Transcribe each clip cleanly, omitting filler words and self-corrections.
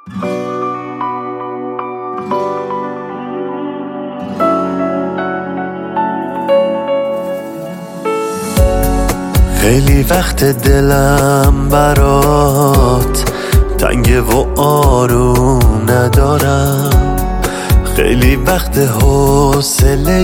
خیلی وقت دلم برات تنگه و آروم ندارم، خیلی وقت حوصله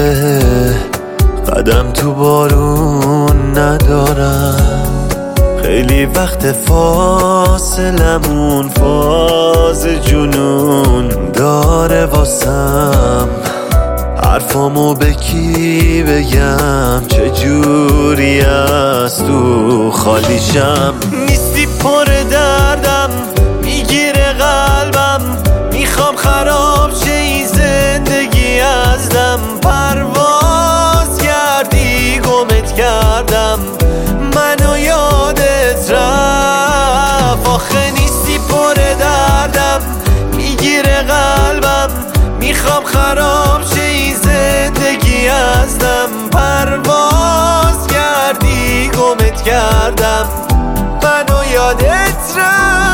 قدم تو بارون ندارم، خیلی وقت فاصلمون فاز جنون داره واسم، حرفامو به کی بگم چجوری از تو خالیشم. نیستی پر دردم میگیره قلبم، میخوام خراب شه این زندگی ازدم، پرواز کردی گمت کردم منو یادت رفت. آخه نیستی پر دردم میگیره قلبم، میخوام خراب شه این زندگی ازدم، پرواز کردی گمت کردم منو یادت رفت.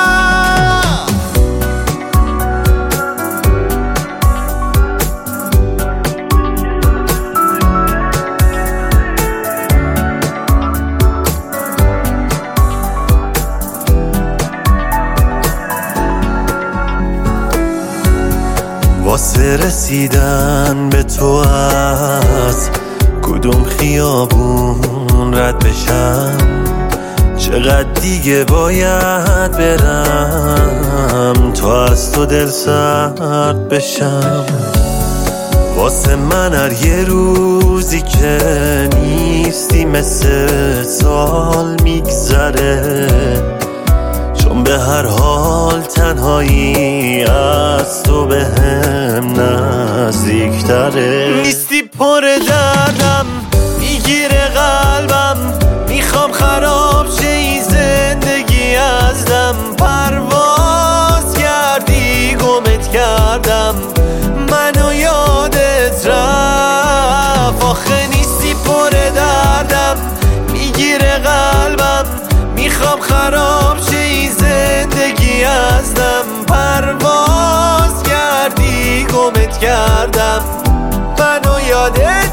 واسه رسیدن به تو از کدوم خیابون رد بشم، چقدر دیگه باید برم تا از تو دل سرد بشم. واسه من هر یه روزی که نیستی مثل سال میگذره، چون به هر حال تنهایی از تو به هم نزدیکتره. نیستی پر دردم میگیره قلبم، میخوام خراب شه این زندگی ازدم، پرواز کردی گمت کردم منو یادت رفت. آخه نیستی پر دردم میگیره قلبم، میخوام خراب شه این زندگی ازدم، پرواز کردی گمت کردم منو یادت